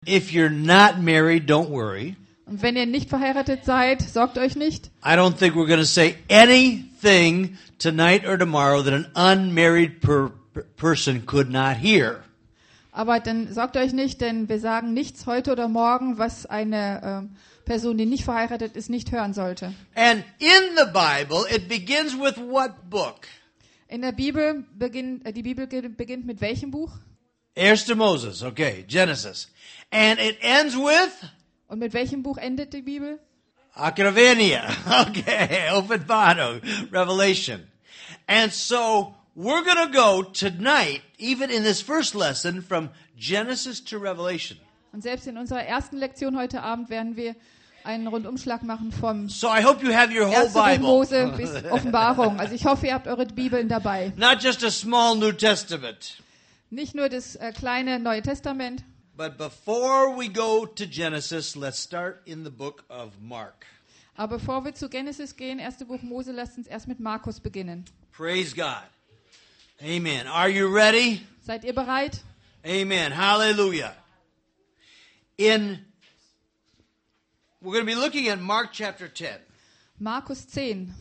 If you're not married, don't worry. Und wenn ihr nicht verheiratet seid, sorgt euch nicht. I don't think we're going to say anything tonight or tomorrow that an unmarried person could not hear. Aber dann sorgt euch nicht, denn wir sagen nichts heute oder morgen, was eine Person, die nicht verheiratet ist, nicht hören sollte. And in the Bible, it begins with what book? In der Bibel beginnt mit welchem Buch? 1 Moses, okay, Genesis. And it ends with Und mit welchem Buch endet die Bibel? Acravenia, okay, Offenbaro, Revelation. And so we're going to go tonight, even in this first lesson, from Genesis to Revelation. Und selbst in unserer ersten Lektion heute Abend werden wir einen Rundumschlag machen vom So I hope you have your whole 1. Buch Bible. Mose bis Offenbarung. Also ich hoffe, ihr habt eure Bibeln dabei. Not just a small New Testament. Nicht nur das kleine Neue Testament. But before we go to Genesis, let's start in the book of Mark. Aber bevor wir zu Genesis gehen, 1. Buch Mose, lasst uns erst mit Markus beginnen. Praise God. Amen. Are you ready? Seid ihr bereit? Amen. Hallelujah. We're going to be looking at Mark chapter 10. Markus 10.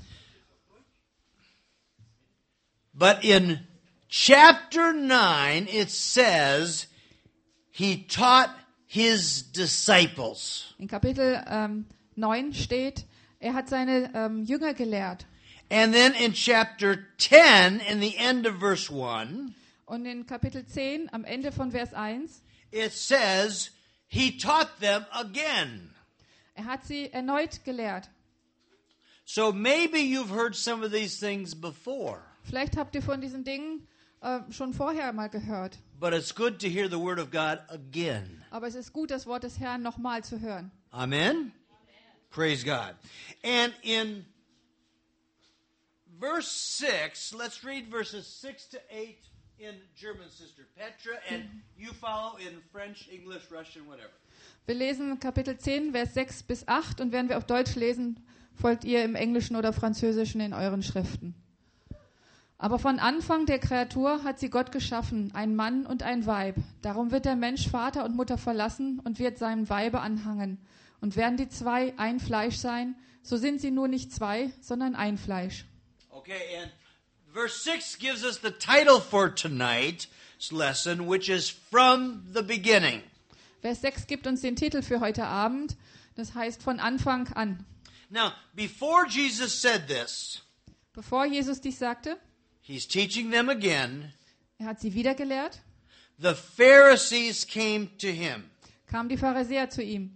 But in chapter 9, it says, he taught his disciples. In Kapitel 9 steht, er hat seine Jünger gelehrt. And then in chapter 10, in the end of verse 1, Und in Kapitel 10, am Ende von Vers 1, it says, he taught them again. er hat sie erneut gelehrt. So maybe you've heard some of these things before. Vielleicht habt ihr von diesen Dingen schon vorher mal gehört. But it's good to hear the word of God again. Aber es ist gut, das Wort des Herrn nochmal zu hören. Amen? Praise God. And in verse 6, let's read verses 6 to 8 in German, Sister Petra, and you follow in French, English, Russian, whatever. Wir lesen Kapitel 10, Vers 6 bis 8 und während wir auf Deutsch lesen, folgt ihr im Englischen oder Französischen in euren Schriften. Aber von Anfang der Kreatur hat sie Gott geschaffen, ein Mann und ein Weib. Darum wird der Mensch Vater und Mutter verlassen und wird seinem Weibe anhangen. Und werden die zwei ein Fleisch sein, so sind sie nur nicht zwei, sondern ein Fleisch. Okay, and verse 6 gives us the title for tonight's lesson, which is From the Beginning. Vers 6 gibt uns den Titel für heute Abend, das heißt von Anfang an. Now, before Jesus said this, Bevor Jesus dies sagte, he's teaching them again. er hat sie wieder gelehrt, The Pharisees came to him. kamen die Pharisäer zu ihm.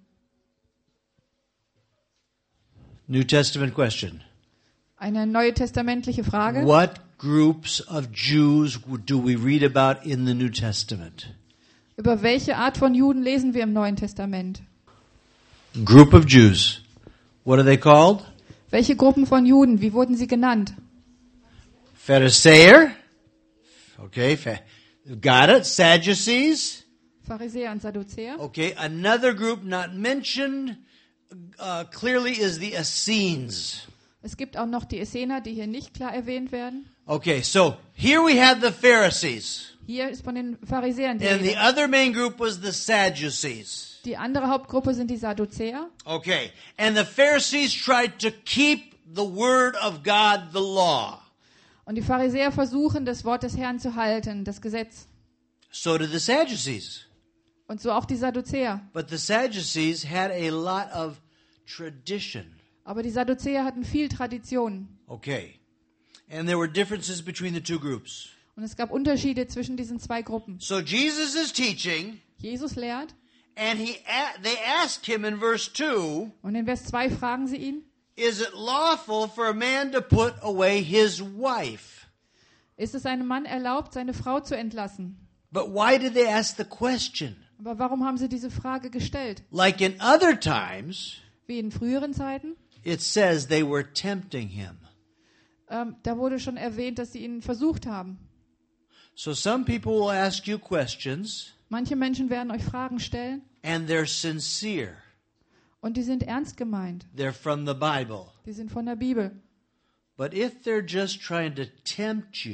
New Testament question. Eine neutestamentliche Frage. What groups of Jews do we read about in the New Testament? Über welche Art von Juden lesen wir im Neuen Testament? Group of Jews. What are they called? Welche Gruppen von Juden? Wie wurden sie genannt? Pharisaeer. Okay, got it. Sadducees. Pharisäer und Sadduzäer. Okay, another group not mentioned clearly is the Essenes. Es gibt auch noch die Essener, die hier nicht klar erwähnt werden. Okay, so here we have the Pharisees. Hier ist von den Pharisäern die And the Rede. other main group was the Sadducees. Die andere Hauptgruppe sind die Sadduzäer. Okay, and the Pharisees tried to keep the word of God, the law. Und die Pharisäer versuchen, das Wort des Herrn zu halten, das Gesetz. So did the Sadducees. Und so auch die Sadduzäer. But the Sadducees had a lot of tradition. Aber die Sadduzäer hatten viel Tradition. Okay. And there were differences between the two groups. Und es gab Unterschiede zwischen diesen zwei Gruppen. So Jesus is teaching, Jesus lehrt. and they ask him in verse 2, Und in Vers 2 fragen sie ihn, is it lawful for a man to put away his wife? ist es einem Mann erlaubt, seine Frau zu entlassen? But why did they ask the question? Aber warum haben sie diese Frage gestellt? Like in other times, Wie in früheren Zeiten? it says they were tempting him. Da wurde schon erwähnt, dass sie ihn versucht haben. So some people will ask you questions, Manche Menschen werden euch Fragen stellen and they're sincere. und die sind ernst gemeint. They're from the Bible. Die sind von der Bibel. But if they're just trying to tempt you,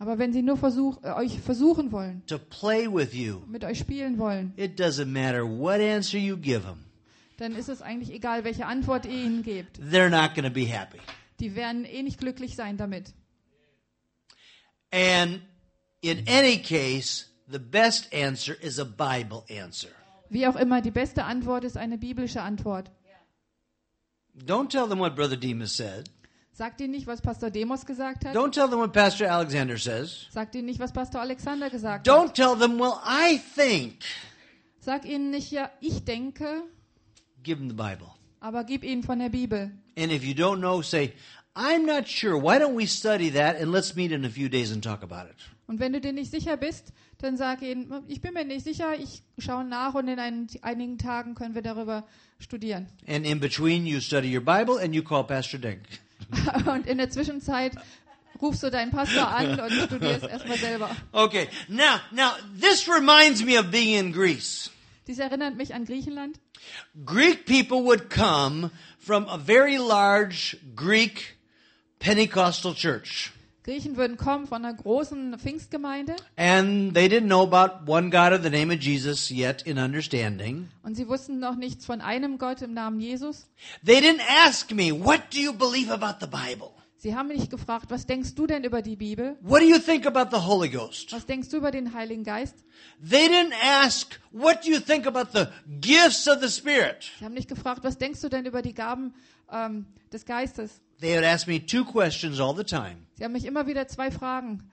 Aber wenn sie nur euch versuchen wollen, to play with you, mit euch spielen wollen, it doesn't matter what answer you give them. dann ist es eigentlich egal, welche Antwort ihr ihnen gebt. They're not going to be happy. Die werden eh nicht glücklich sein damit. And in any case, the best answer is a Bible answer. Wie auch immer, die beste Antwort ist eine biblische Antwort. Don't tell them what Brother Demas said. Sagt ihnen nicht, was Pastor Demos gesagt hat. Don't tell them what Pastor Alexander says. Sagt ihnen nicht, was Pastor Alexander gesagt Don't hat. tell them, well, I think. Sag ihnen nicht, ja, ich denke, Give them the Bible. aber gib ihnen von der Bibel. And if you don't know, say, I'm not sure. Why don't we study that and let's meet in a few days and talk about it. Und wenn du dir nicht sicher bist, dann sag ihnen, ich bin mir nicht sicher, ich schaue nach und in einigen Tagen können wir darüber studieren. And in between, you study your Bible and you call Pastor Denk. Und in der Zwischenzeit rufst du deinen Pastor an und studierst erstmal selber. Okay, now, this reminds me of being in Greece. Dies erinnert mich an Griechenland. Greek people would come from a very large Greek Pentecostal church. Griechen würden kommen von einer großen Pfingstgemeinde And they didn't know about one God of the name of Jesus yet in understanding. und sie wussten noch nichts von einem Gott im Namen Jesus. They didn't ask me, what do you believe about the Bible? Sie haben mich gefragt, was denkst du denn über die Bibel? What do you think about the Holy Ghost? Was denkst du über den Heiligen Geist? They didn't ask, what do you think about the gifts of the Spirit? Sie haben nicht gefragt, was denkst du denn über die Gaben des Geistes? They would ask me two questions all the time. Sie haben mich immer wieder zwei Fragen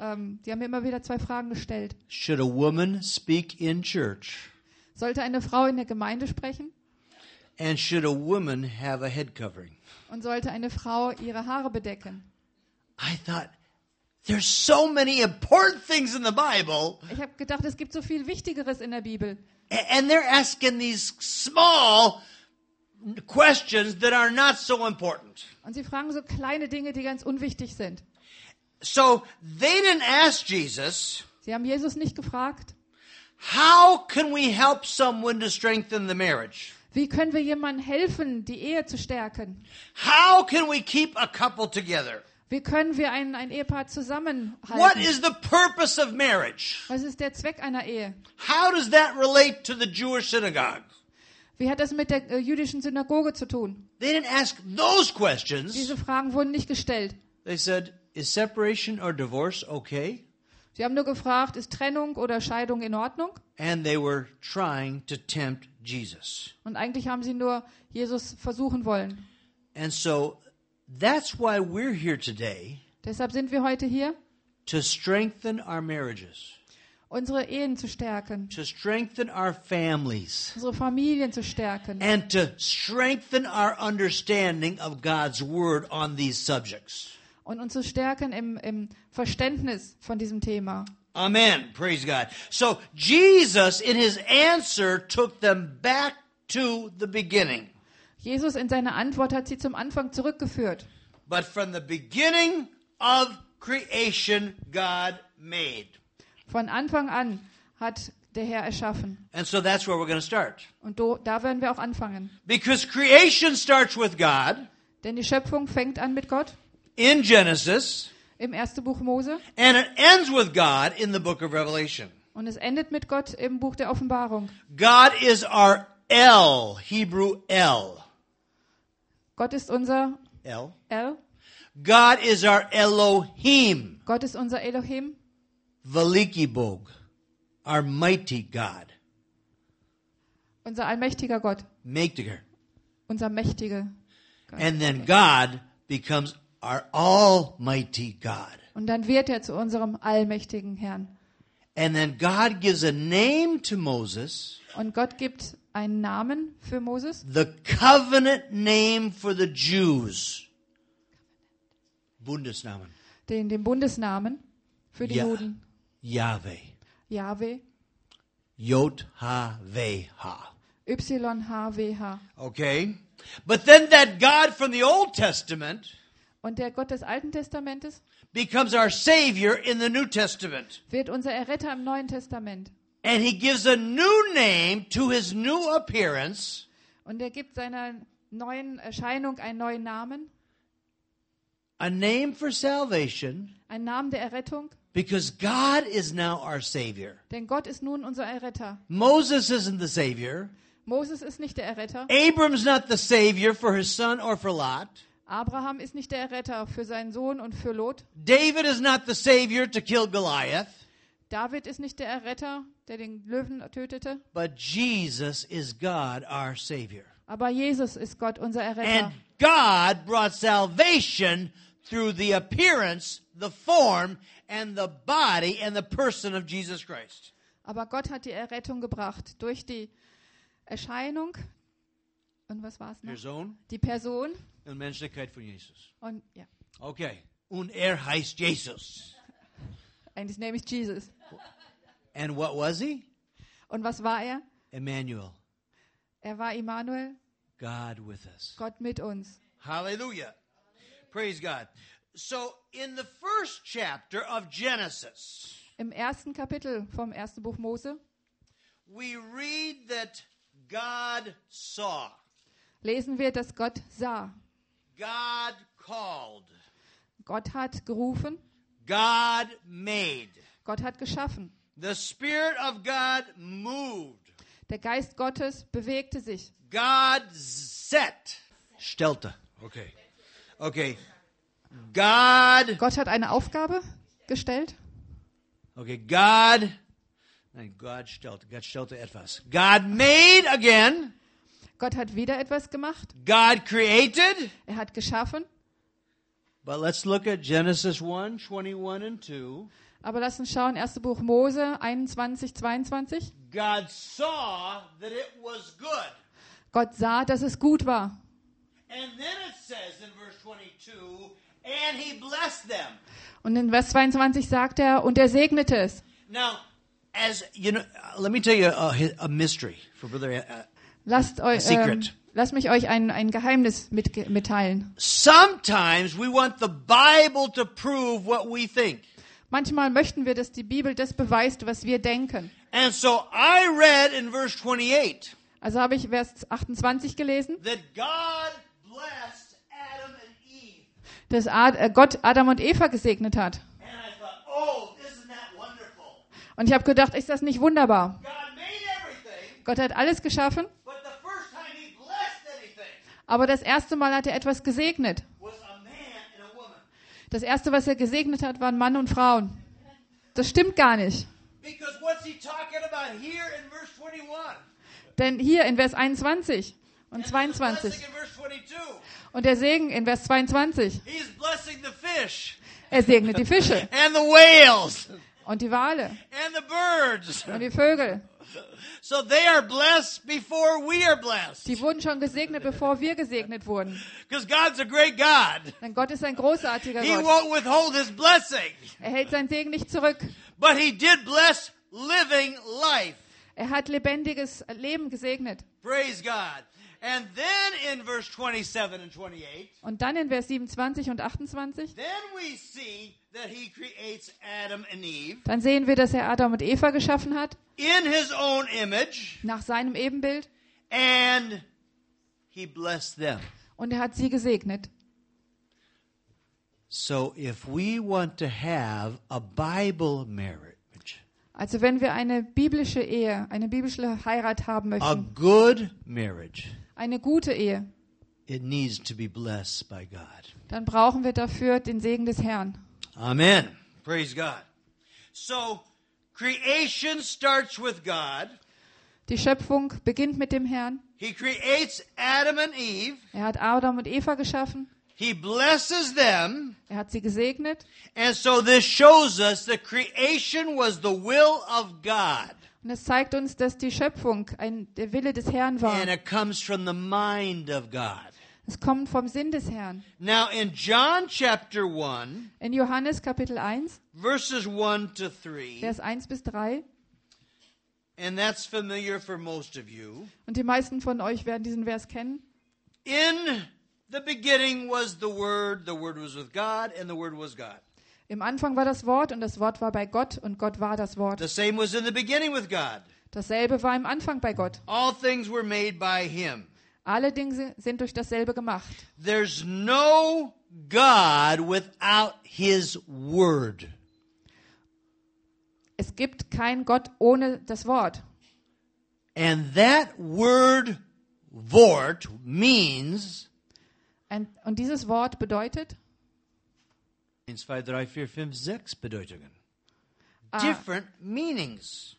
gestellt. Should a woman speak in church? Sollte eine Frau in der Gemeinde sprechen? And should a woman have a head covering? Und sollte eine Frau ihre Haare bedecken? I thought, there's so many important things in the Bible, Ich habe gedacht, es gibt so viel Wichtigeres in der Bibel. and they're asking these small questions that are not so important. Und sie fragen so kleine Dinge, die ganz unwichtig sind. So they didn't ask Jesus, Sie haben Jesus nicht gefragt, how can we help someone to strengthen the marriage? wie können wir jemandem helfen, die Ehe zu stärken? How can we keep a couple together? Wie können wir ein Ehepaar What zusammenhalten? is the purpose of marriage? Was ist der Zweck einer Ehe? How does that relate to the Jewish synagogue? Wie hat das mit der jüdischen Synagoge zu tun? They didn't ask those questions. Diese Fragen wurden nicht gestellt. They said, is separation or divorce okay? Sie haben nur gefragt, ist Trennung oder Scheidung in Ordnung? And they were trying to tempt Jesus. Und eigentlich haben sie nur Jesus versuchen wollen. And so that's why we're here today, Deshalb sind wir heute hier, to strengthen our marriages, unsere Ehen zu stärken, to strengthen our families, unsere Familien zu stärken and to strengthen our understanding of God's word on these subjects. und uns zu stärken im Verständnis von diesem Thema. Amen. Praise God. So Jesus, in his answer, took them back to the beginning. Jesus in seiner Antwort hat sie zum Anfang zurückgeführt. But from the beginning of creation, God made. Von Anfang an hat der Herr erschaffen. And so that's where we're going to start. Und da werden wir auch anfangen. Because creation starts with God Denn die Schöpfung fängt an mit Gott in Genesis, im 1. Buch Mose and it ends with God in the book of Revelation. und es endet mit Gott im Buch der Offenbarung. God is our El, Hebrew El. Gott ist unser El. El, God is our Elohim, Gott ist unser Elohim, Velikibog, our mighty God. unser allmächtiger Gott, Mächtiger. unser mächtiger Gott. And then God becomes our almighty God. Und dann wird er zu unserem allmächtigen Herrn. And then God gives a name to Moses, Und Gott gibt einen Namen für Moses, the covenant name for the Jews. Bundesnamen. den Bundesnamen für die Ja. Juden. Yahweh. Yahweh, Yod-Ha-Veh-Ha. YHWH. Okay? But then that God from the Old Testament Und der Gott des Alten Testamentes becomes our Savior in the New Testament. wird unser Erretter im Neuen Testament. And he gives a new name to his new appearance, Und er gibt seiner neuen Erscheinung einen neuen Namen, a name for salvation, einen Namen der Errettung Because God is now our Savior. Denn Gott ist nun unser Erretter. Moses isn't the Savior. Moses ist nicht der Erretter. Abram's not the Savior for his son or for Lot. Abraham ist nicht der Erretter für seinen Sohn und für Lot. David is not the Savior to kill Goliath. David ist nicht der Erretter, der den Löwen tötete. But Jesus is God, our Savior. Aber Jesus ist Gott, unser Erretter. And God brought salvation through the appearance, the form, and the body and the person of Jesus Christ. Aber Gott hat die Errettung gebracht durch die Erscheinung. Und was war es noch? Person Die Person. und Menschlichkeit von Jesus. Und ja, Okay. Und heißt Jesus. and his name is Jesus. And what was he? Und was war er? Emmanuel. Er war Immanuel, God with us. Gott mit uns. Hallelujah. Praise God. So in the first chapter of Genesis, Im ersten Kapitel vom ersten Buch Mose we read that God saw. lesen wir, dass Gott sah. God called. Gott hat gerufen, God made. Gott hat geschaffen. The Spirit of God moved. Der Geist Gottes bewegte sich. God set. Stellte. Okay. Okay. God. Gott hat eine Aufgabe gestellt. Okay. God. Nein, God stellte. God stellte etwas. God made again. Gott hat wieder etwas gemacht. God created. Er hat geschaffen. But let's look at Genesis 1, 21 and 2. Aber lass uns schauen, 1. Buch Mose 21, 22. God saw that it was good. Gott sah, dass es gut war. And then it says in verse 22, and he blessed them. Und in Vers 22 sagt er, und er segnete es. Now, as you know, let me tell you a mystery for Brother. Lasst mich euch ein Geheimnis mitteilen. Sometimes we want the Bible to prove what we think. Manchmal möchten wir, dass die Bibel das beweist, was wir denken. And so I read in verse 28 Also habe ich Vers 28 gelesen, that God blessed Adam and Eve. dass Gott Adam und Eva gesegnet hat. And I thought, oh, isn't that wonderful? Und ich habe gedacht, ist das nicht wunderbar? God made everything, Gott hat alles geschaffen, but the first time he blessed anything aber das erste Mal hat er etwas gesegnet. was a man and a woman. Das erste, was er gesegnet hat, waren Mann und Frauen. Das stimmt gar nicht. Because what's he talking about here in verse 21? Denn hier in Vers 21 und And the 22 blessing in verse 22. und der Segen in Vers 22, He's blessing the fish er segnet die Fische and the whales und die Wale and the birds. und die Vögel. So they are blessed before we are blessed. Die wurden schon gesegnet, bevor wir gesegnet wurden. Because God's a great God. Denn Gott ist ein großartiger He Gott. won't withhold his blessing. Er hält seinen Segen nicht zurück. But he did bless living life. Er hat lebendiges Leben gesegnet. Praise God. And then in verse 27 and 28, Und dann in Vers 27 und 28, then we see that he creates Adam and Eve dann sehen wir, dass er Adam und Eva geschaffen hat, in his own image, nach seinem Ebenbild, and he blessed them. und er hat sie gesegnet. So if we want to have a Bible marriage, Also wenn wir eine biblische Ehe, eine biblische Heirat haben a möchten, good marriage, eine gute Ehe, it needs to be blessed by God. dann brauchen wir dafür den Segen des Herrn. Amen. Praise God. So creation starts with God. Die Schöpfung beginnt mit dem Herrn. He creates Adam and Eve. Er hat Adam und Eva geschaffen. He blesses them. Er hat sie gesegnet. And so this shows us that creation was the will of God. Und es zeigt uns, dass die Schöpfung der Wille des Herrn war. And it comes from the mind of God. Es kommt vom Sinn des Herrn. Now in John chapter 1, In Johannes Kapitel 1, verses 1 to 3, Vers 1 bis 3, and that's familiar for most of you. und die meisten von euch werden diesen Vers kennen. In the beginning was the Word was with God, and the Word was God. Im Anfang war das Wort und das Wort war bei Gott und Gott war das Wort. The same was in the beginning with God. Dasselbe war im Anfang bei Gott. All things were made by Him. Alle Dinge sind durch dasselbe gemacht. There's no God without His Word. Es gibt keinen Gott ohne das Wort. And that word Wort means Und dieses Wort bedeutet 1, 2, 3, 4, 5, 6 Bedeutungen. Ah. Different meanings.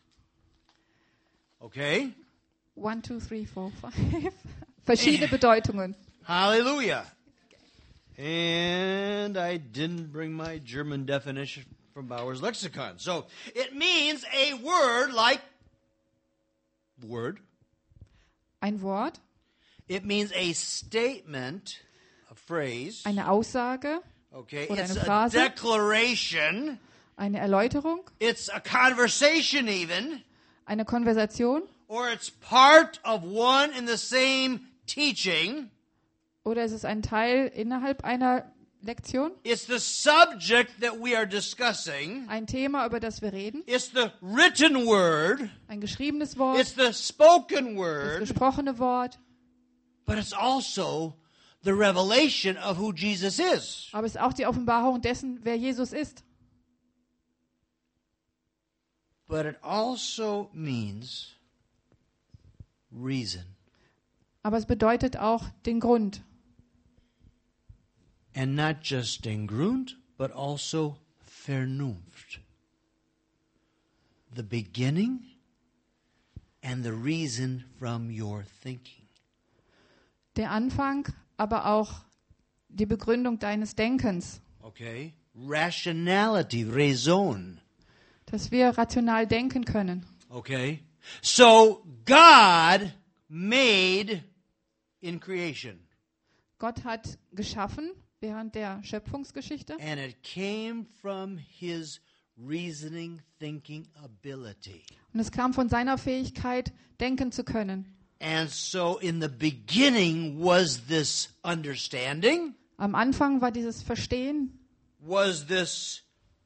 Okay? 1, 2, 3, 4, 5. Verschiedene Bedeutungen. Hallelujah. And I didn't bring my German definition from Bauer's lexicon. So it means a word like word. Ein Wort, It means a statement, a phrase. eine Aussage, Okay, oder it's eine a Phrase. declaration. eine Erläuterung, It's a conversation even. eine Konversation Or it's part of one in the same teaching. oder es ist ein Teil innerhalb einer Lektion, It's the subject that we are discussing. ein Thema, über das wir reden, It's the written word. ein geschriebenes Wort, It's the spoken das word. gesprochene Wort, But it's also the revelation of who Jesus is. aber es ist auch die Offenbarung dessen, wer Jesus ist. But it also means reason. Aber es bedeutet auch den Grund. And not just den Grund, but also Vernunft. The beginning and the reason from your thinking. Der Anfang, aber auch die Begründung deines Denkens, Okay? Rationality, raison. dass wir rational denken können. Okay? So God made in creation. Gott hat geschaffen während der Schöpfungsgeschichte And it came from his reasoning, thinking ability. und es kam von seiner Fähigkeit, denken zu können. And so in the beginning was this understanding, Am Anfang war dieses Verstehen, was this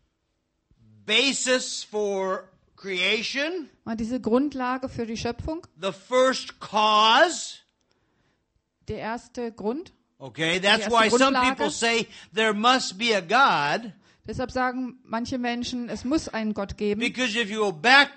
basis for creation, war diese Grundlage für die Schöpfung, the first cause. der erste Grund. Okay, that's erste why some Grundlage. people say there must be a God, Deshalb sagen manche Menschen, es muss einen Gott geben. because if you go back,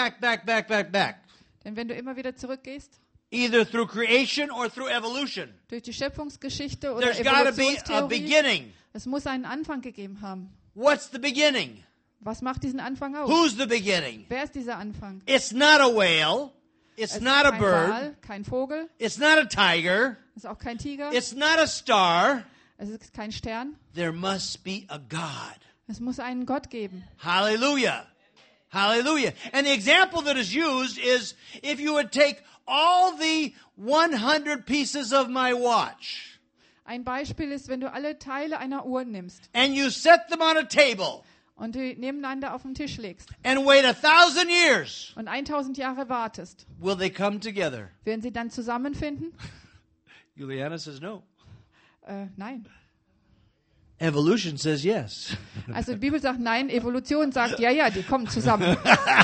Denn wenn du immer wieder zurückgehst, either through creation or through evolution, durch die Schöpfungsgeschichte oder there's got to be a Evolutionstheorie, beginning. es muss einen Anfang gegeben haben. What's the beginning? Was macht diesen Anfang aus? Who's the beginning? Wer ist dieser Anfang? It's not a whale. It's Es ist not a kein bird. Wal, kein Vogel, It's not a tiger. es ist auch kein Tiger, It's not a star. es ist kein Stern. There must be a God. Es muss einen Gott geben. Hallelujah. Hallelujah. And the example that is used is if you would take all the 100 pieces of my watch Ein Beispiel ist, wenn du alle Teile einer Uhr nimmst and you set them on a table und die nebeneinander auf den Tisch legst and wait 1,000 years, und 1000 Jahre wartest, will they come together? werden sie dann zusammenfinden? Juliana says no. Nein. Evolution says yes. Also die Bibel sagt nein, Evolution sagt ja, die kommen zusammen.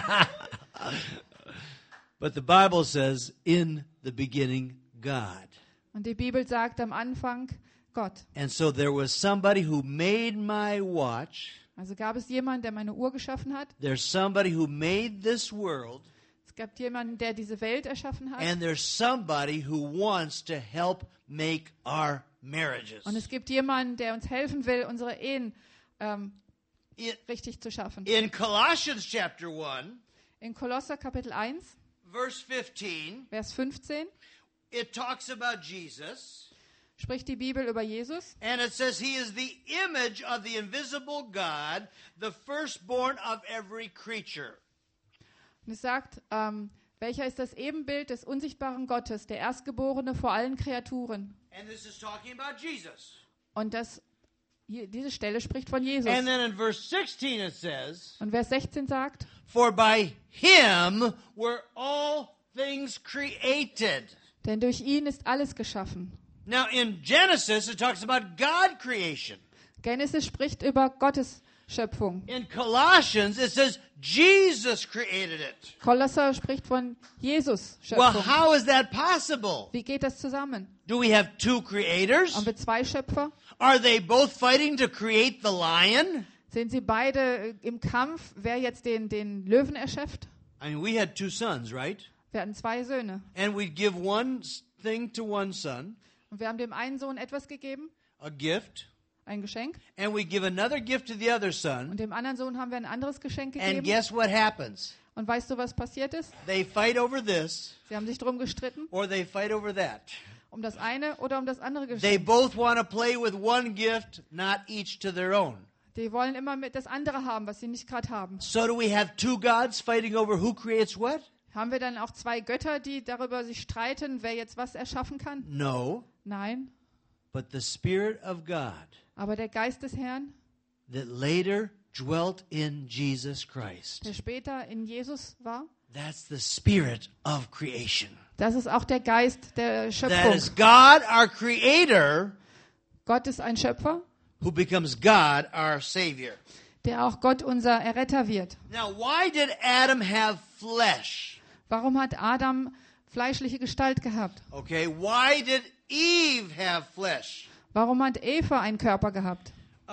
But the Bible says, in the beginning, God. Und die Bibel sagt am Anfang Gott. And so there was somebody who made my watch. Also gab es jemanden, der meine Uhr geschaffen hat. There's somebody who made this world. Es gab jemanden, der diese Welt erschaffen hat. And there's somebody who wants to help make our marriages. Und es gibt jemanden, der uns helfen will, unsere Ehen In, richtig zu schaffen. in Colossians chapter 1, In Kolosser Kapitel 1, verse 15, Vers 15 it talks about Jesus. spricht die Bibel über Jesus. And it says he is the image of the invisible God, the firstborn of every creature. Und es sagt, welcher ist das Ebenbild des unsichtbaren Gottes, der Erstgeborene vor allen Kreaturen. And this is talking about Jesus. Und diese Stelle spricht von Jesus. And then in verse 16 it says, Und Vers 16 sagt, for by him were all things created. denn durch ihn ist alles geschaffen. Now in Genesis it talks about God creation. Genesis spricht über Gottes Schöpfung. In Colossians it says Jesus created it. Kolosser spricht von Jesus Well, Schöpfung. how is that possible? Wie geht das zusammen? Do we have two creators? Haben wir zwei Schöpfer? Are they both fighting to create the lion? Sehen Sie beide im Kampf, wer jetzt den Löwen erschöpft? I mean, we had 2 sons, right? Wir hatten 2 Söhne. And we'd give one thing to one son, Und wir haben dem einen Sohn etwas gegeben, a gift, ein Geschenk. and we'd give another gift to the other son. Und dem anderen Sohn haben wir ein anderes Geschenk And gegeben. guess what happens? Und weißt du, was passiert ist? They fight over this, Sie haben sich drum gestritten, or they fight over that. um das eine oder um das andere They Geschenk. both want to play with one gift, not each to their own. Die wollen immer mit das andere haben, was sie nicht gerade haben. So do we have 2 gods fighting over who creates what? Haben wir dann auch 2 Götter, die darüber sich streiten, wer jetzt was erschaffen kann? No, Nein. but the Spirit of God Aber der Geist des Herrn, that later dwelt in Jesus Christ. der später in Jesus war, That's the spirit of creation. das ist auch der Geist der That Schöpfung. is God, our creator, Gott ist ein Schöpfer, who becomes God, our savior. der auch Gott unser Erretter wird. Now, why did Adam have flesh? Warum hat Adam fleischliche Gestalt gehabt? Okay, why did Eve have flesh? Warum hat Eva einen Körper gehabt?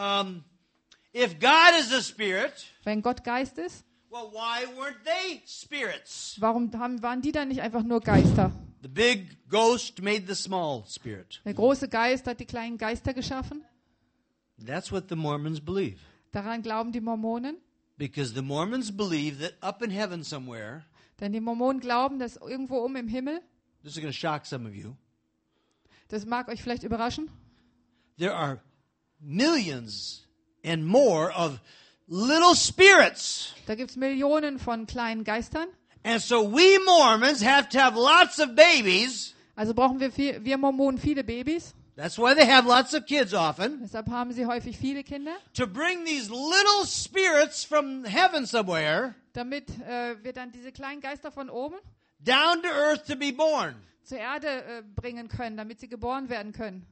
If God is a spirit, Wenn Gott Geist ist, well, why weren't they spirits? warum waren die dann nicht einfach nur Geister? The big ghost made the small spirit. Der große Geist hat die kleinen Geister geschaffen. That's what the Mormons believe. Daran glauben die Mormonen. Because the Mormons believe that up in heaven somewhere, Denn die Mormonen glauben, dass irgendwo oben im Himmel, this is going to shock some of you, das mag euch vielleicht überraschen, there are millions and more of little spirits. da gibt es Millionen von kleinen Geistern. And so we Mormons have to have lots of babies. Also brauchen wir Mormonen viele Babys. That's why they have lots of kids often. Deshalb haben sie häufig viele Kinder, To bring these little spirits from heaven somewhere damit wir dann diese kleinen Geister von oben down to earth to be born. zur Erde bringen können, damit sie geboren werden können.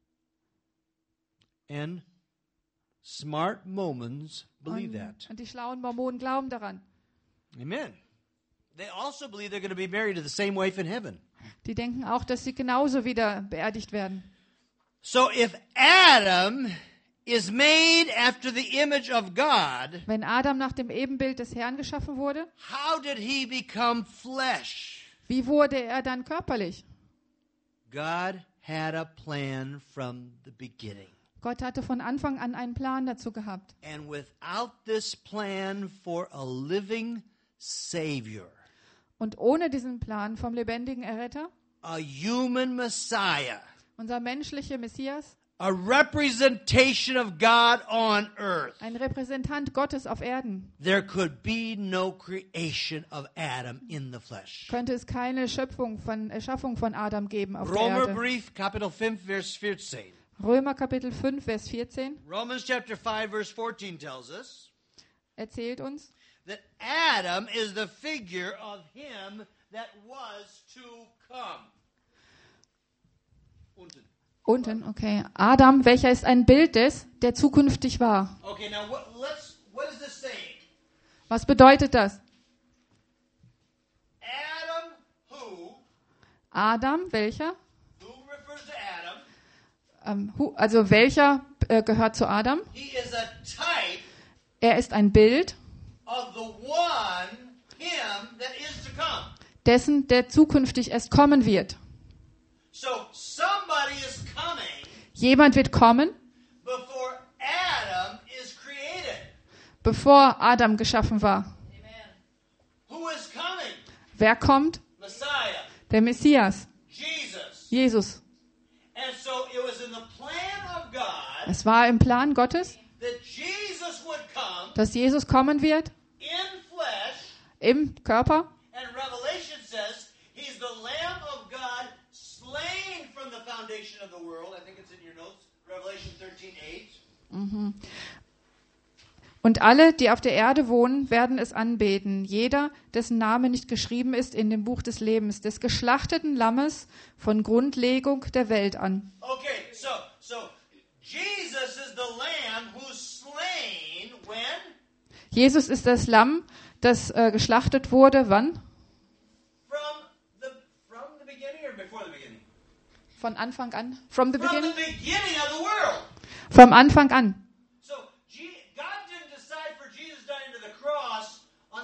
And smart Mormons believe that. Und die schlauen Mormonen glauben daran. Amen. They also believe they're going to be married to the same wife in heaven. Die denken auch, dass sie genauso wieder beerdigt werden. So if Adam is made after the image of God, Wenn Adam nach dem Ebenbild des Herrn geschaffen wurde, how did he become flesh? wie wurde er dann körperlich? God had a plan from the beginning. Gott hatte von Anfang an einen Plan dazu gehabt. And without this plan for a living Savior, Und ohne diesen Plan vom lebendigen Erretter, a human Messiah, unser menschlicher Messias, a representation of God on earth, ein Repräsentant Gottes auf Erden, there could be no creation of Adam in the flesh. könnte es keine Erschaffung von Adam geben auf der Erde. Römerbrief, Kapitel 5, Vers 14. Römer Kapitel 5, Vers 14 Romans chapter 5, verse 14 tells us erzählt uns, that Adam is the figure of him that was to come. unten, okay, Adam, welcher ist ein Bild des, der zukünftig war. Okay, now what is this saying? Was bedeutet das? Adam who? Adam, welcher? Who refers to Adam? Also welcher gehört zu Adam? He is a type Er ist ein Bild of the one, him that is to come. dessen, der zukünftig erst kommen wird. So somebody is coming Jemand wird kommen, before Adam is created. bevor Adam geschaffen war. Who is coming? Wer kommt? Messiah, Der Messias, Jesus. Jesus. And so it was in the plan of God Es war im Plan Gottes, that Jesus would come dass Jesus kommen wird, in flesh, im Körper. and Revelation says he's the Lamb of God slain from the foundation of the world. I think it's in your notes, Revelation 13:8. Und alle, die auf der Erde wohnen, werden es anbeten. Jeder, dessen Name nicht geschrieben ist in dem Buch des Lebens, des geschlachteten Lammes von Grundlegung der Welt an. Okay, so Jesus is the Lamb who's slain when? Jesus ist das Lamm, das geschlachtet wurde. Wann? From the beginning or before the beginning? Von Anfang an. From the From beginning? the beginning of the world. Vom Anfang an. So God didn't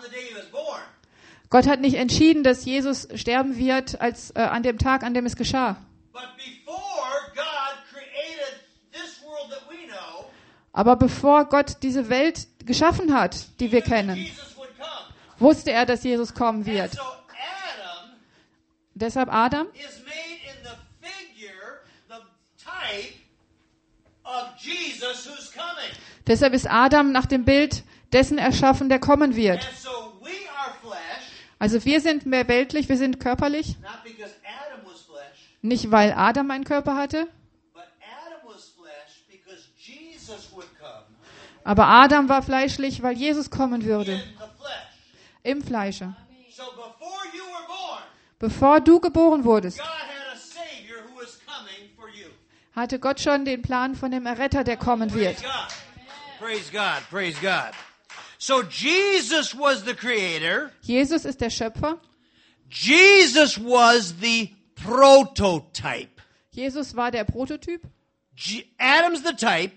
on the day he was born. Gott hat nicht entschieden, dass Jesus sterben wird an dem Tag, an dem es geschah. But before God created this world that we know, Aber bevor Gott diese Welt geschaffen hat, die wir kennen, Jesus would come. wusste er, dass Jesus kommen And wird. so Adam Deshalb Adam is made in the figure, the type of Jesus who's coming. Deshalb ist Adam nach dem Bild dessen erschaffen, der kommen wird. And so we are flesh, Also wir sind mehr weltlich, wir sind körperlich, not because Adam was flesh, nicht weil Adam einen Körper hatte, but Adam was flesh because Jesus would come aber Adam war fleischlich, weil Jesus kommen würde, in the flesh. im Fleische. So before you were born, Bevor du geboren wurdest, God had a Savior who was coming for you. hatte Gott schon den Plan von dem Erretter, der kommen wird. Praise God. Praise God. Praise God. So Jesus was the creator. Jesus ist der Schöpfer. Jesus was the prototype. Jesus war der Prototyp. Adam's the type.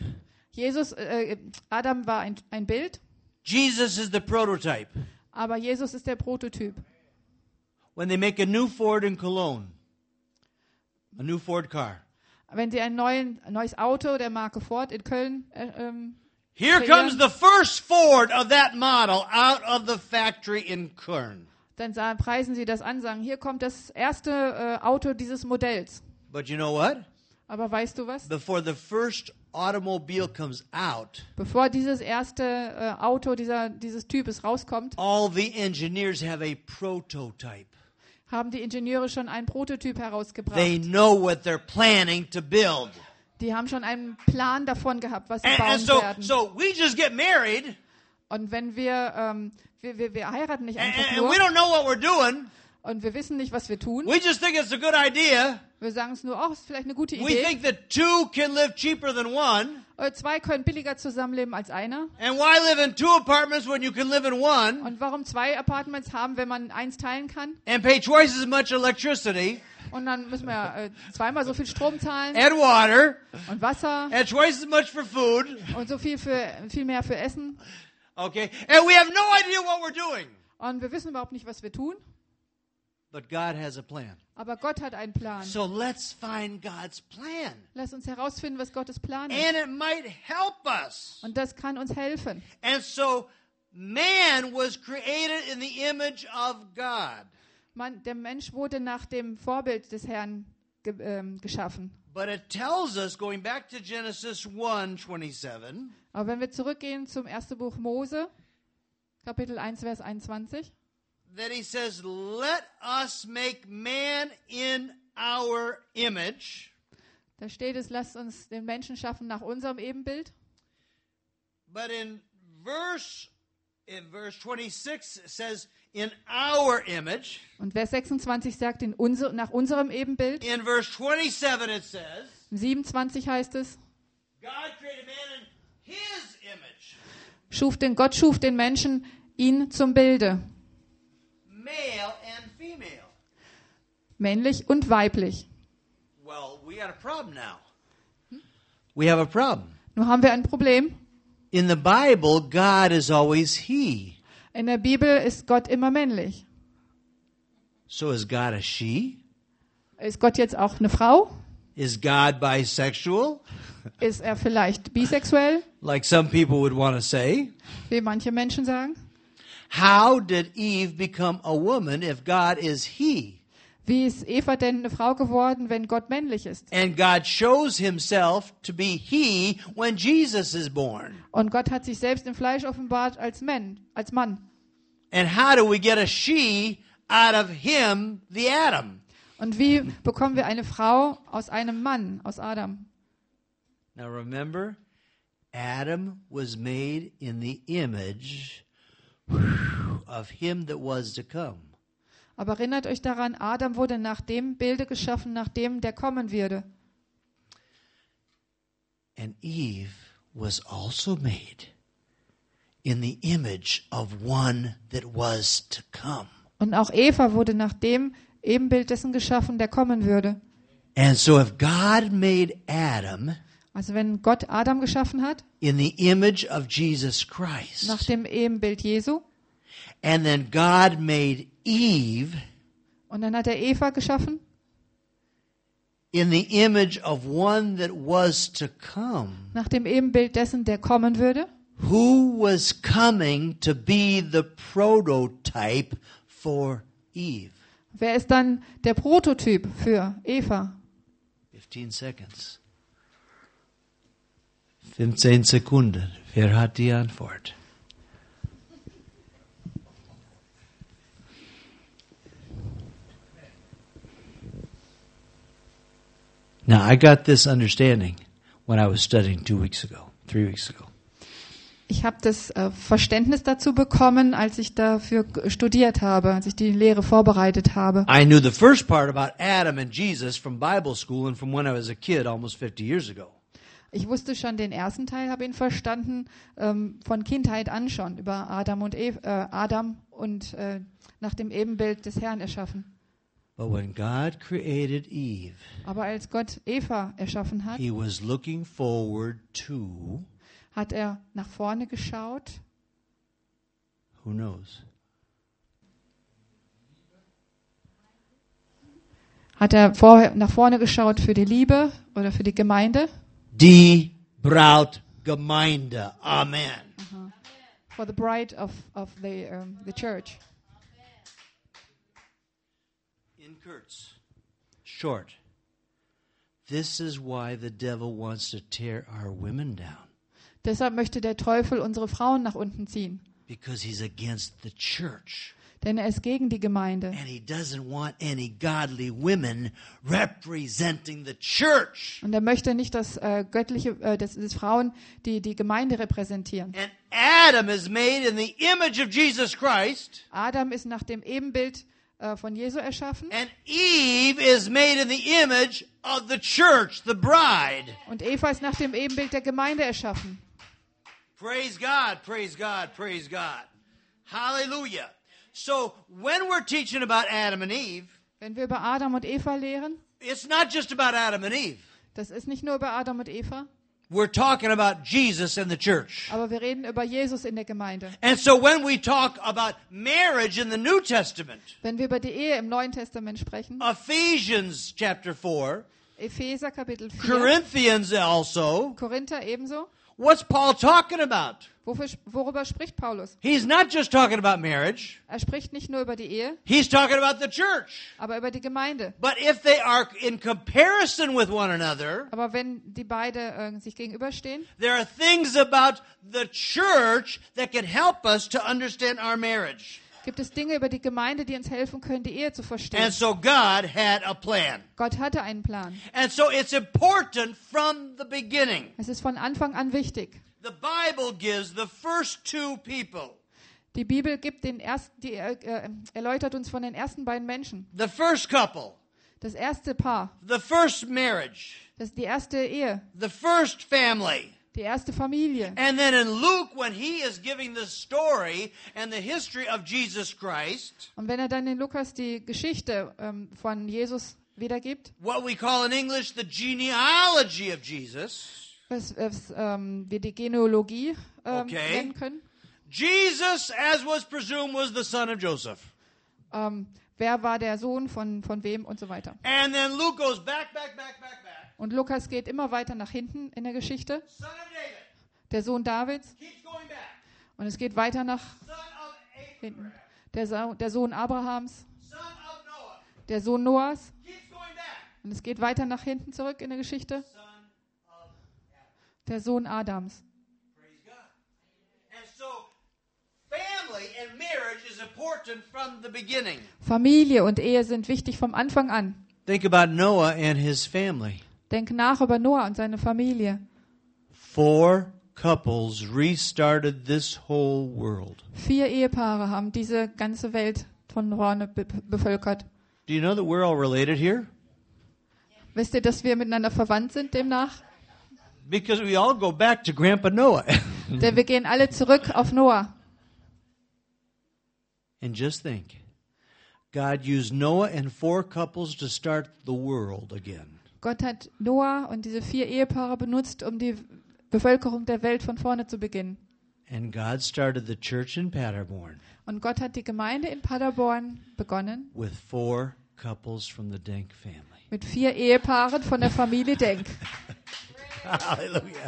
Adam war ein Bild, Jesus is the prototype. aber Jesus ist der Prototyp. When they make a new Ford in Cologne, a new Ford car, Wenn sie ein neues Auto der Marke Ford in Köln here comes the first Ford of that model out of the factory in Köln. dann preisen sie das an, sagen, hier kommt das erste Auto dieses Modells. But you know what? Aber weißt du was? Before the first automobile comes out, Bevor dieses erste Auto dieses Types rauskommt, all the engineers have a prototype. haben die Ingenieure schon einen Prototyp herausgebracht. They know what they're planning to build. Die haben schon einen Plan davon gehabt, was sie And bauen werden. so we just get married, Und wenn wir heiraten nicht einfach and we nur don't know what we're doing. und wir wissen nicht, was wir tun. We just think it's a good idea. Wir sagen es nur, ist vielleicht eine gute We Idee. think that two can live cheaper than one. Zwei können billiger zusammenleben als einer. And why live in two apartments when you can live in one Und warum 2 Apartments haben, wenn man eins teilen kann? and pay twice as much electricity Und dann müssen wir zweimal so viel Strom zahlen and water und Wasser and twice as much for food? und so viel mehr für Essen. Okay. And we have no idea what we're doing. Und wir wissen überhaupt nicht, was wir tun. But God has a plan. Aber Gott hat einen Plan. So let's find God's plan. Lass uns herausfinden, was Gottes Plan ist. And it might help us. Und das kann uns helfen. And so man was created in the image of God. Der Mensch wurde nach dem Vorbild des Herrn geschaffen. But it tells us, going back to Genesis 1:27, Aber wenn wir zurückgehen zum 1. Buch Mose, Kapitel 1, Vers 21, that he says, let us make man in our image. da steht es, lasst uns den Menschen schaffen nach unserem Ebenbild. But in verse 26 it says, in our image. Und Vers 26 sagt, nach unserem Ebenbild. In verse 27 it says, 27 heißt es, God created man in his image. Gott schuf den Menschen ihn zum Bilde, Male and female. männlich und weiblich. Well, we got a problem now. We have a problem. Nun haben wir ein Problem. In the Bible, God is always he. In der Bibel ist Gott immer männlich. So is God a she? Ist Gott jetzt auch eine Frau? Is God bisexual? Ist er vielleicht bisexuell, Like some people would want to say. wie manche Menschen sagen? How did Eve become a woman if God is he? Wie ist Eva denn eine Frau geworden, wenn Gott männlich ist? And God shows himself to be he when Jesus is born. Und Gott hat sich selbst im Fleisch offenbart als Mann. And how do we get a she out of him, the Adam? Und wie bekommen wir eine Frau aus einem Mann, aus Adam? Now remember, Adam was made in the image of him that was to come. Aber erinnert euch daran, Adam wurde nach dem Bilde geschaffen, nach dem der kommen würde. And Eve was also made in the image of one that was to come. Und auch Eva wurde nach dem Ebenbild dessen geschaffen, der kommen würde. And so if God made Adam Also wenn Gott Adam geschaffen hat, in the image of Jesus Christ, nach dem Ebenbild Jesu, And then God made Eve Und dann hat er Eva geschaffen in the image of one that was to come, nach dem Ebenbild dessen, der kommen würde. who was coming to be the prototype for Eve. Wer ist dann der Prototyp für Eva? 15 seconds. 15 Sekunden. Wer hat die Antwort? Now, I got this understanding when I was studying 3 weeks ago. Ich habe das Verständnis dazu bekommen, als ich dafür studiert habe, als ich die Lehre vorbereitet habe. I knew the first part about Adam and Jesus from Bible school and from when I was a kid almost 50 years ago. Ich wusste schon den ersten Teil, habe ihn verstanden von Kindheit an schon über Adam und nach dem Ebenbild des Herrn erschaffen. But when God created Eve, Aber als Gott Eva erschaffen hat, He was looking forward to, hat er nach vorne geschaut. who knows? Hat er vorher nach vorne geschaut für die Liebe oder für die Gemeinde? Die Brautgemeinde. Amen. For the bride of the church. In kurz, short. This is why the devil wants to tear our women down. Deshalb möchte der Teufel unsere Frauen nach unten ziehen. Because he's against the church. Denn er ist gegen die Gemeinde. And he doesn't want any godly women representing the church. Und er möchte nicht, dass dass Frauen die Gemeinde repräsentieren. And Adam is made in the image of Jesus Christ. Adam ist nach dem Ebenbild von Jesu erschaffen. And Eve is made in the image of the church, the bride. Und Eva ist nach dem Ebenbild der Gemeinde erschaffen. Praise God, praise God, praise God. Hallelujah. So when we're teaching about Adam and Eve, Wenn wir über Adam und Eva lehren, it's not just about Adam and Eve. das ist nicht nur über Adam und Eva, We're talking about Jesus and the church. aber wir reden über Jesus in der Gemeinde. And so when we talk about marriage in the New Testament, Wenn wir über die Ehe im Neuen Testament sprechen, Ephesians chapter 4, Epheser Kapitel 4, Corinthians also, Korinther ebenso, what's Paul talking about? Worüber spricht Paulus? He's not just talking about marriage. Er spricht nicht nur über die Ehe, He's talking about the church. aber über die Gemeinde. But if they are in comparison with one another, Aber wenn die beide sich gegenüberstehen, there are things about the church that can help us to understand our marriage. gibt es Dinge über die Gemeinde, die uns helfen können, die Ehe zu verstehen. And so God had a plan. Gott hatte einen Plan. And so it's important from the beginning. Es ist von Anfang an wichtig. The Bible gives the first two people. Die Bibel gibt erläutert uns von den ersten beiden Menschen. The first couple. Das erste Paar, The first marriage. die erste Ehe, The first family. die erste Familie. And then in Luke, when he is giving the story and the history of Jesus Christ, Und wenn er dann in Lukas die Geschichte von Jesus wiedergibt, what we call in English the genealogy of Jesus, was wir die Genealogie Okay. nennen können. Jesus, as was presumed, was the son of Joseph. Wer war der Sohn von wem und so weiter. And then Luke goes back. Und Lukas geht immer weiter nach hinten in der Geschichte. Son of David. Der Sohn Davids. Keeps going back. Und es geht weiter nach Son of hinten. Abraham. Der Sohn Abrahams. Son of Noah. Der Sohn Noahs. Keeps going back. Und es geht weiter nach hinten zurück in der Geschichte. Son of Adam. Der Sohn Adams. Praise God. And so, family and marriage is important from the beginning. Familie und Ehe sind wichtig vom Anfang an. Think about Noah and his family. Denk nach über Noah und seine Familie. 4 couples restarted this whole world. 4 Ehepaare haben diese ganze Welt von vorne bevölkert. Do you know that we're all related here? Wisst ihr, dass wir miteinander verwandt sind demnach? Because we all go back to Grandpa Noah. Denn wir gehen alle zurück auf Noah. And just think, God used Noah and 4 couples to start the world again. Gott hat Noah und diese 4 Ehepaare benutzt, um die Bevölkerung der Welt von vorne zu beginnen. And God started the church in Paderborn Und Gott hat die Gemeinde in Paderborn begonnen with 4 couples from the Denk family. mit 4 Ehepaaren von der Familie Denk. Hallelujah.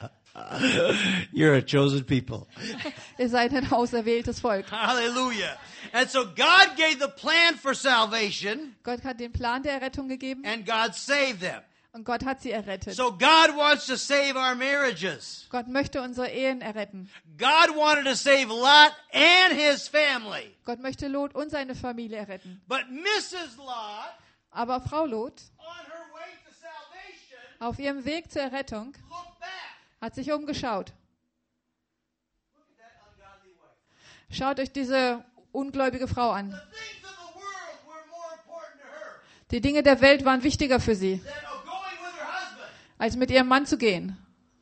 You're a chosen people. Ihr seid ein auserwähltes Volk. Hallelujah. And so God gave the plan for salvation, Gott hat den Plan der Errettung gegeben and God saved them. und Gott hat sie errettet. So God wants to save our marriages. Gott möchte unsere Ehen erretten. God wanted to save Lot and his family. Gott möchte Lot und seine Familie erretten. But Mrs. Lot, Aber Frau Lot, on her way to salvation, auf ihrem Weg zur Errettung, looked back. hat sich umgeschaut. Look at that ungodly wife. Schaut euch diese ungläubige Frau an. The things of the world were more important to her Die Dinge der Welt waren wichtiger für sie, than going with her husband. als mit ihrem Mann zu gehen.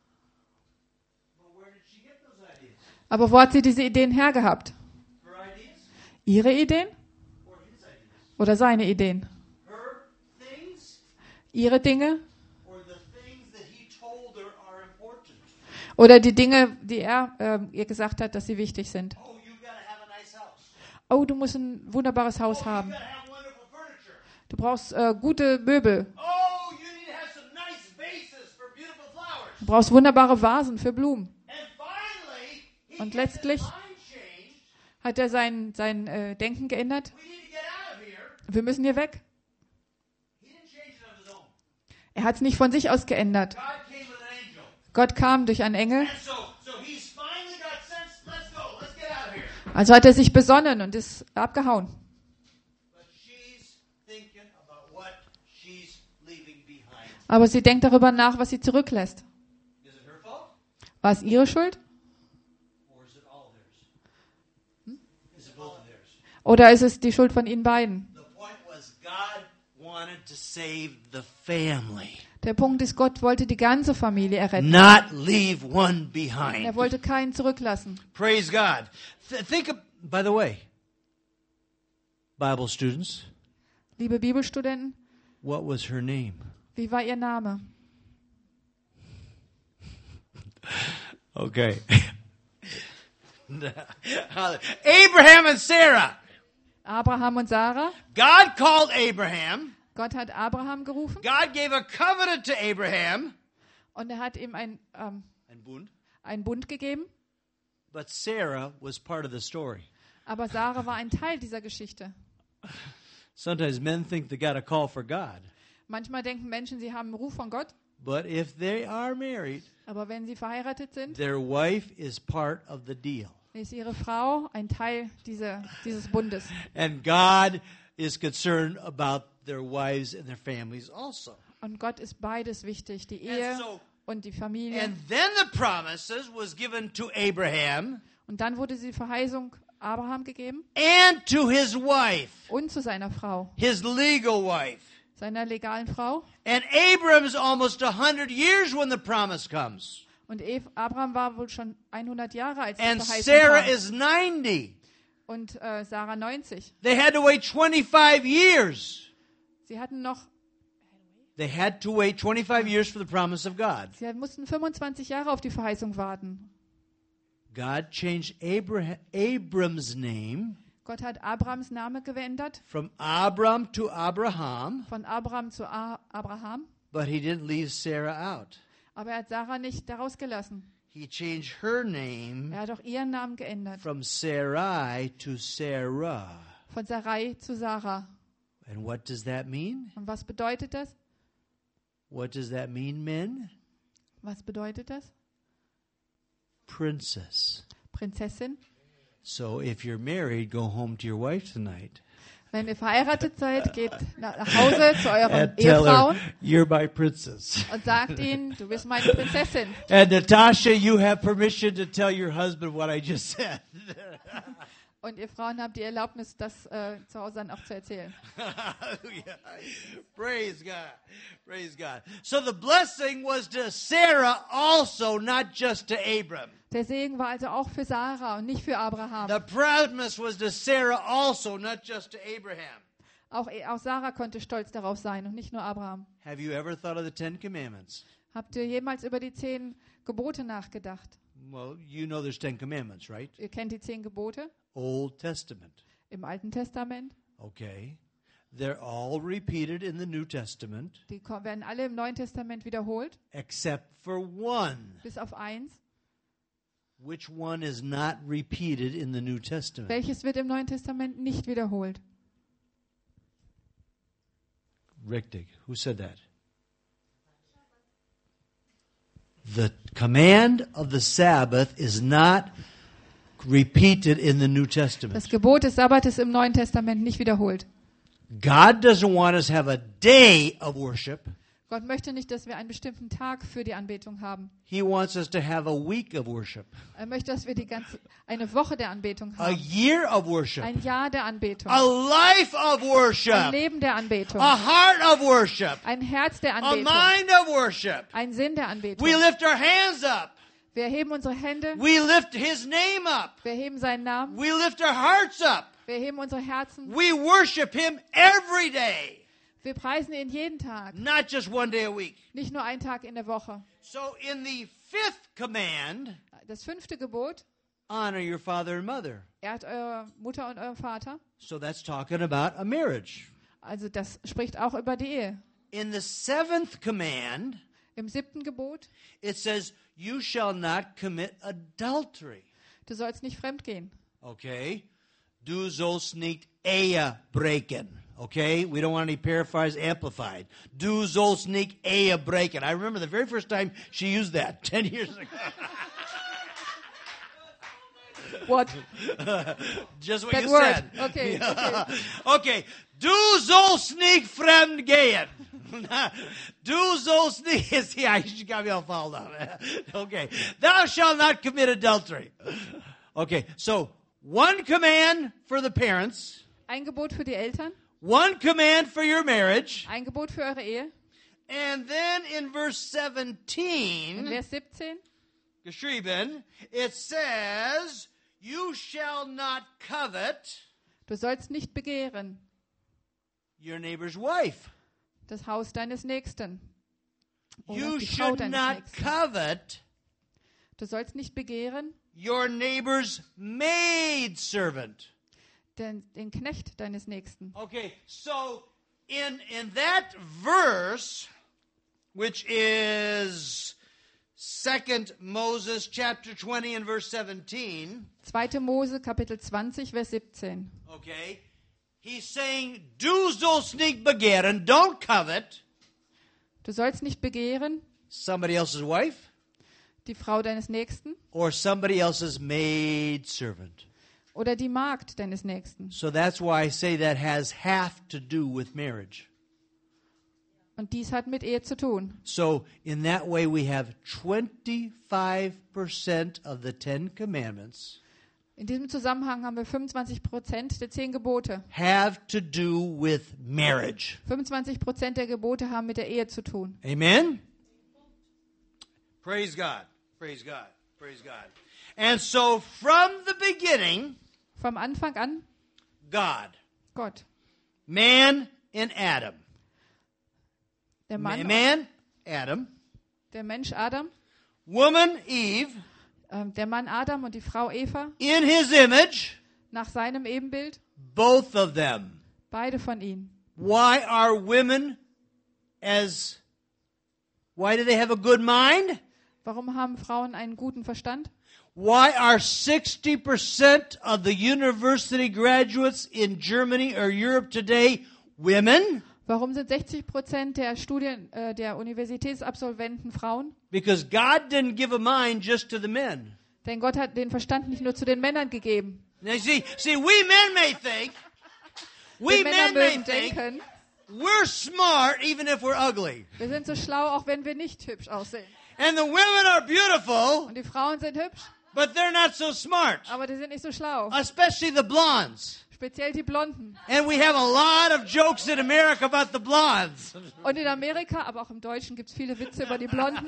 But where did she get those ideas? Aber wo hat sie diese Ideen hergehabt? Her ideas Ihre Ideen or his ideas? oder seine Ideen? Her things Ihre Dinge or the things that he told her are important? oder die Dinge, die er ihr gesagt hat, dass sie wichtig sind? Oh, you've got to have a nice house. Oh, du musst ein wunderbares Haus Oh, haben. you've got to have wonderful furniture. Du brauchst gute Möbel. Oh, you need to have some nice vases for beautiful flowers. Du brauchst wunderbare Vasen für Blumen. And finally, he Und gets his letztlich mind changed. hat er sein Denken geändert. We need to get out of here. Wir müssen hier weg. He didn't change it on his own. Er hat es nicht von sich aus geändert. God came with an angel. Gott kam durch einen Engel. And so he's finally got sense. Let's go. Let's get out of here. Also hat er sich besonnen und ist abgehauen. But she's thinking about what she's leaving behind. Aber sie denkt darüber nach, was sie zurücklässt. Is it her fault War es ihre Schuld? or is it all theirs? Is it both of theirs? Oder ist es die Schuld von ihnen beiden? The point was God wanted to save the family, Der Punkt ist, Gott wollte die ganze Familie erretten. not leave one Er behind. wollte keinen zurücklassen. Praise God. Think of, by the way, Bible students, Liebe Bibelstudenten, what was her name? wie war ihr Name? Okay. Abraham and Sarah. Abraham und Sarah. God called Abraham. Gott hat Abraham gerufen God gave a covenant to Abraham. und er hat ihm Ein Bund. einen Bund gegeben. But Sarah was part of the story. Aber Sarah war ein Teil dieser Geschichte. Sometimes men think they got a call for God. Manchmal denken Menschen, sie haben einen Ruf von Gott. But if they are married, Aber wenn sie verheiratet sind, their wife is part of the deal. ist ihre Frau ein Teil dieses Bundes. And God is concerned about their wives and their families also. Und Gott ist beides wichtig, die Ehe And so- und die Familie. And then the promises was given to Abraham Und dann wurde die Verheißung Abraham gegeben and to his wife, und zu seiner Frau, his legal wife. seiner legalen Frau. And Abram's almost 100 years when the promise comes. Und Abraham war wohl schon 100 Jahre, als die And Verheißung Sarah kam. is 90. Und Sarah 90. They had to wait 25 years. Sie hatten noch, They had to wait 25 years for the promise of God. sie mussten 25 Jahre auf die Verheißung warten. God changed Abram's name Gott hat Abrahams Name geändert, from Abram to Abraham, von Abraham zu Abraham. but he didn't leave Sarah out. Aber er hat Sarah nicht daraus gelassen. He changed her name Er hat auch ihren Namen geändert. from Sarai to Sarah. Von Sarai zu Sarah. And what does that mean? Und was bedeutet das? What does that mean, men? Was bedeutet das? Princess. Prinzessin. So if you're married, go home to your wife tonight Wenn ihr verheiratet seid, geht nach Hause zu euren and tell Ehefrauen her, you're my princess. und sagt ihnen, du bist meine Prinzessin. And Natasha, you have permission to tell your husband what I just said. Und ihr Frauen habt die Erlaubnis, das zu Hause dann auch zu erzählen. Hallelujah. Praise God. Praise God. So the blessing was to Sarah also, not just to Abram. Der Segen war also auch für Sarah und nicht für Abraham. The promise was to Sarah also, not just to Abraham. Auch Sarah konnte stolz darauf sein und nicht nur Abraham. Have you ever thought of the 10 Commandments? Habt ihr jemals über die 10 Gebote nachgedacht? Well, you know there's 10 commandments, right? Ihr kennt die 10 Gebote Old Testament. im Alten Testament. Okay. They're all repeated in the New Testament, Die werden alle im Neuen Testament wiederholt, except for one. bis auf 1. Which one is not repeated in the New Testament? Welches wird im Neuen Testament nicht wiederholt? Richtig. Who said that? The command of the Sabbath is not repeated in the New Testament. Das Gebot des Sabbates im Neuen Testament nicht wiederholt. God doesn't want us to have a day of worship. Gott möchte nicht, dass wir einen bestimmten Tag für die Anbetung haben. He wants us to have a week of worship, Er möchte, dass wir eine Woche der Anbetung a haben. year of worship, Ein Jahr der Anbetung. a life of Ein worship, Leben der Anbetung. a heart of worship, Ein Herz der a Anbetung. mind of worship. Ein Sinn der Anbetung. We lift our hands up. Wir heben unsere Hände. We lift His name up. Wir heben seinen Namen. We lift our hearts up. Wir heben unsere Herzen. We worship Him every day, Wir preisen ihn jeden Tag. not just one day a week. Nicht nur einen Tag in der Woche. So in the 5th command, Das 5. Gebot. honor your father and mother. Ehrt eure Mutter und euren Vater. So that's talking about a marriage. Also das spricht auch über die Ehe. In the 7th command, Im 7. Gebot. it says, you shall not commit adultery. Du sollst nicht fremdgehen. Okay? Du sollst nicht Ehe brechen. Okay? We don't want any paraphrase amplified. Du sollst nicht Ehe brechen. I remember the very first time she used that 10 years ago. What? Just what That you word. said. Okay, okay. Okay. Du sollst nicht fremd gehen. Du sollst nicht. See, she got me all fouled up. Okay. Thou shalt not commit adultery. Okay. So, one command for the parents. Ein Gebot für die Eltern. One command for your marriage. Ein Gebot für eure Ehe. And then in verse In 17, Vers 17. geschrieben, it says, you shall not covet Du sollst nicht begehren your neighbor's wife. das Haus deines Nächsten. Oder You die Frau should deines not Nächsten. covet Du sollst nicht begehren your neighbor's maidservant. den Knecht deines Nächsten. Okay, so in that verse, which is 2 Moses chapter 20 and verse 17, 2. Mose, Kapitel 20, Vers 17. okay, he's saying, du sollst nicht begehren, don't covet Du sollst nicht begehren somebody else's wife die Frau deines Nächsten or somebody else's maidservant. oder die Magd deines Nächsten. So that's why I say that has half to do with marriage. Und dies hat mit Ehe zu tun. So in that way we have 25% of the 10 commandments In diesem Zusammenhang haben wir 25% der 10 Gebote. have to do with marriage. 25% der Gebote haben mit der Ehe zu tun. Amen? Praise God. Praise God. Praise God. And so from the beginning, Vom Anfang an God, Gott. man and Adam. Der Mann, Man, Adam. der Mensch Adam, Woman, Eve. der Mann Adam und die Frau Eva In his image, nach seinem Ebenbild, both of them. beide von ihnen. Why are women why do they have a good mind? Warum haben Frauen einen guten Verstand? Why are 60% of the university graduates in Germany or Europe today women? Warum sind 60% der Universitätsabsolventen Frauen? Because God didn't give a mind just to the men. Denn Gott hat den Verstand nicht nur zu den Männern gegeben. Now see, we men may think, Wir Männer mögen denken, we're smart even if we're ugly. wir sind so schlau, auch wenn wir nicht hübsch aussehen. And the women are beautiful, Und die Frauen sind hübsch, but they're not so smart. aber die sind nicht so schlau. Especially the blondes. Speziell die Blonden. And we have a lot of jokes in America about the blondes. Und in Amerika, aber auch im Deutschen, gibt es viele Witze über die Blonden.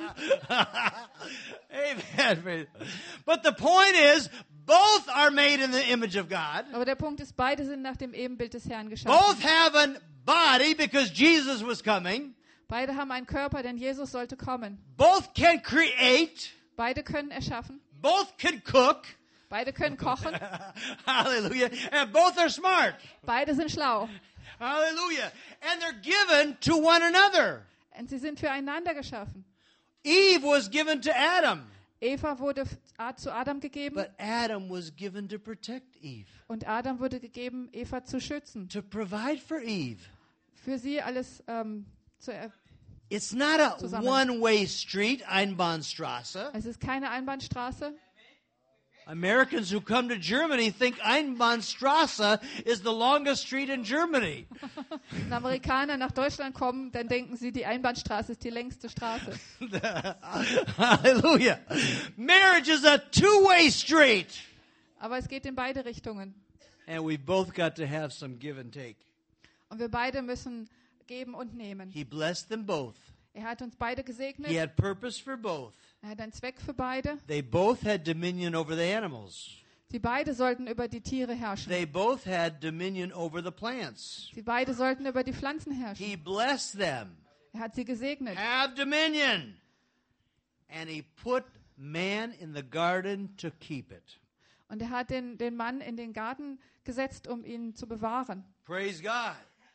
Amen. But the point is, both are made in the image of God. Aber der Punkt ist, beide sind nach dem Ebenbild des Herrn Both geschaffen. have a body because Jesus was coming. Beide haben einen Körper, denn Jesus sollte kommen. Both can create. Beide können erschaffen. Both can cook. Beide können kochen. Hallelujah. And both are smart. Beide sind schlau. Hallelujah. And they're given to one another. Und sie sind füreinander geschaffen. Eve was given to Adam. Eva wurde zu Adam gegeben. But Adam was given to protect Eve. Und Adam wurde gegeben, Eva zu schützen. To provide for Eve. Für sie alles It's not a zusammen. one-way street, Einbahnstraße. Es ist keine Einbahnstraße. Americans who come to Germany think Einbahnstraße is the longest street in Germany. Wenn Amerikaner nach Deutschland kommen, dann denken sie, die Einbahnstraße ist die längste Straße. Hallelujah. Marriage is a two-way street. Aber es geht in beide Richtungen. And we've both got to have some give and take. Und wir beide müssen geben und nehmen. He blessed them both. Er hat uns beide gesegnet. He had purpose for both. Er hat einen Zweck für beide. They both had dominion over the animals. Sie beide sollten über die Tiere herrschen. They both had dominion over the plants. Sie beide sollten über die Pflanzen herrschen. He blessed them. Er hat sie gesegnet. Have dominion. And he put man in the garden to keep it. Und er hat den Mann in den Garten gesetzt, um ihn zu bewahren. Praise God.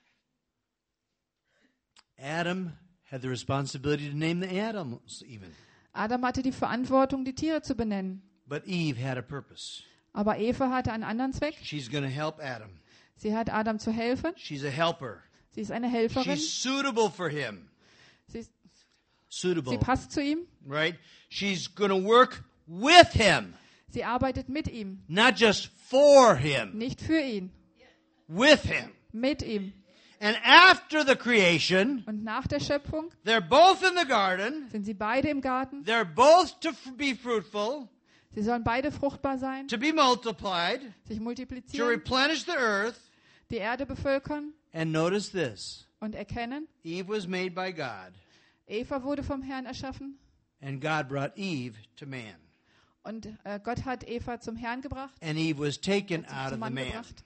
Adam had the responsibility to name the animals even. Adam hatte die Verantwortung, die Tiere zu benennen. But Eve had a purpose. Aber Eva hatte einen anderen Zweck. She's going to help Adam. Sie hat Adam zu helfen. She's a helper. Sie ist eine Helferin. She's suitable for him. Sie Suitable, passt zu ihm. right? She's going to work with him, Sie arbeitet mit ihm. not just for him, Nicht für ihn. with him. Mit ihm. And after the creation, Und nach der Schöpfung they're both in the garden. sind sie beide im Garten. They're both to be fruitful, Sie sollen beide fruchtbar sein, to be multiplied, sich to multiplizieren, replenish the earth. die Erde bevölkern And notice this. und erkennen. Eve was made by God, Eva wurde vom Herrn erschaffen and God brought Eve to man. und Gott hat Eva zum Herrn gebracht, And Eve was taken sie out zum of the Mann man. gebracht.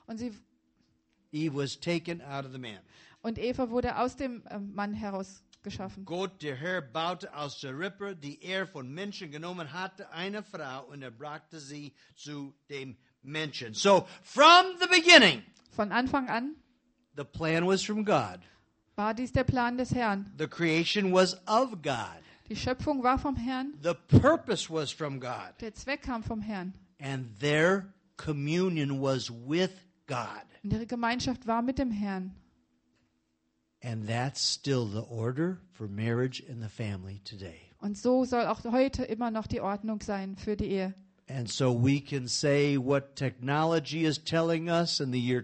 Eve was taken out of the man. Und Eva wurde aus dem Mann heraus geschaffen. Gott, der Herr, baute aus der Rippe, die von Menschen genommen hatte, eine Frau, und brachte sie zu dem Menschen. So, from the beginning, Von Anfang an the plan was from God. war dies der Plan des Herrn. The creation was of God. Die Schöpfung war vom Herrn, The purpose was from God. der Zweck kam vom Herrn. And their communion was with God. Und ihre Gemeinschaft war mit dem Herrn. And that's still the order for marriage in the family today. Und so soll auch heute immer noch die Ordnung sein für die Ehe. And so we can say what technology is telling us in the year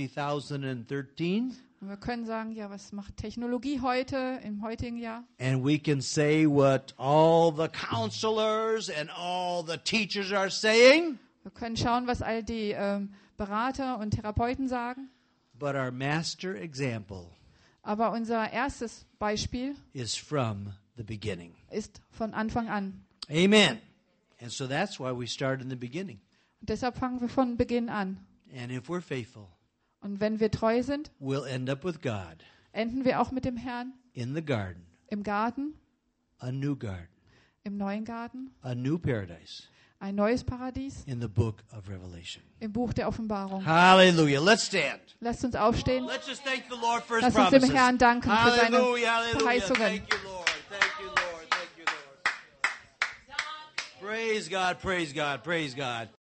2013. Und wir können sagen, ja, was macht Technologie heute, im heutigen Jahr? And we can say what all the counselors and all the teachers are saying. Wir können schauen, was all die Berater und Therapeuten sagen. But our master example Aber unser erstes Beispiel is from the beginning. ist von Anfang an. Amen. And so that's why we start in the beginning. Und deshalb fangen wir von Beginn an. And if we're faithful, Und wenn wir treu sind, we'll end up with God enden wir auch mit dem Herrn in the garden, im Garten, a new garden, im neuen Garten, a new paradise ein neues Paradies in the book of Revelation. im Buch der Offenbarung. Hallelujah. Let's stand. Lasst uns aufstehen. Let's just thank the Lord for his Lass uns promises. dem Herrn danken für seine Hallelujah, hallelujah. Verheißungen. Thank you, Lord. Thank you, Lord. Thank you, Lord. Praise God, praise God, praise God.